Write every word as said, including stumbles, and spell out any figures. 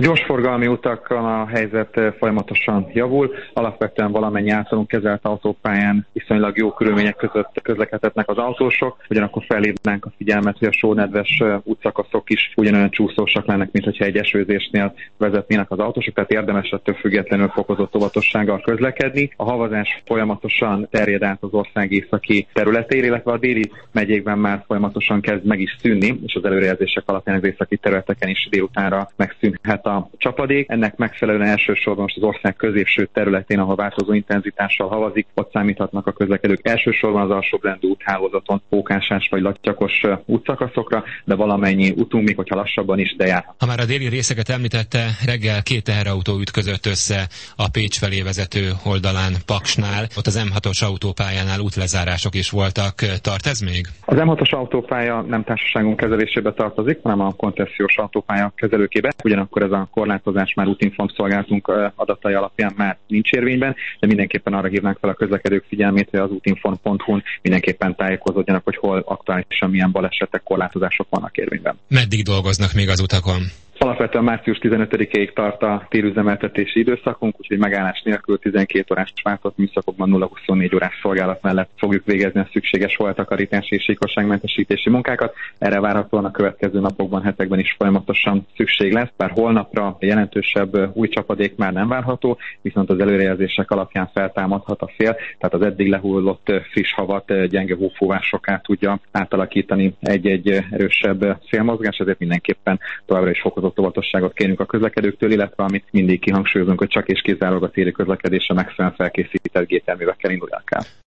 A gyorsforgalmi utakon a helyzet folyamatosan javul, alapvetően valamennyi általunk kezelt autópályán viszonylag jó körülmények között közlekedhetnek az autósok, ugyanakkor felhívnánk a figyelmet, hogy a sónedves útszakaszok is ugyanolyan csúszósak lennek, mint hogyha egy esőzésnél vezetnének az autósok, tehát érdemes ettől függetlenül fokozott óvatossággal közlekedni. A havazás folyamatosan terjed át az ország északi területeire, illetve a déli megyékben már folyamatosan kezd meg is szűnni, és az előrejelzések alapján az északi területeken is délutánra megszűnhet a csapadék. Ennek megfelelően elsősorban most az ország középső területén, ahol változó intenzitással havazik, ott számíthatnak a közlekedők elsősorban az alsóbrendű úthálózaton pókásás vagy lattyakos útszakaszokra, de valamennyi utunk, még hogyha lassabban is, de jár. Ha már a déli részeket említette, reggel két teherautó ütközött össze a Pécs felé vezető oldalán Paksnál. Ott az M hatos autópályánál útlezárások is voltak. Tart ez még? Az M hatos autópálya nem társaságunk kezelésébe tartozik, hanem a koncesziós autópálya kezelőkébe. Ugyanakkor ez a korlátozás már útinform szolgáltunk adatai alapján már nincs érvényben, de mindenképpen arra hívnánk fel a közlekedők figyelmét, hogy az útinform pont hu-n mindenképpen tájékozódjanak, hogy hol aktuálisan milyen balesetek, korlátozások vannak érvényben. Meddig dolgoznak még az utakon? Alapvetően március tizenötödikéig tart a térüzemeltetési időszakunk, úgyhogy megállás nélkül tizenkét órás váltott műszakokban nulla huszonnégy órás szolgálat mellett fogjuk végezni a szükséges holtakarítási és síkosságmentesítési munkákat. Erre várhatóan a következő napokban, hetekben is folyamatosan szükség lesz, bár holnapra jelentősebb új csapadék már nem várható, viszont az előrejelzések alapján feltámadhat a szél, tehát az eddig lehullott friss havat gyenge hófúvásokká tudja átalakítani egy-egy erősebb szélmozgás, ezért mindenképpen továbbra is fokozott óvatosságot kérünk a közlekedőktől, illetve amit mindig kihangsúlyozunk, hogy csak és kizárólag a téli közlekedésre megfelelően felkészített gépjárművekkel indulják el.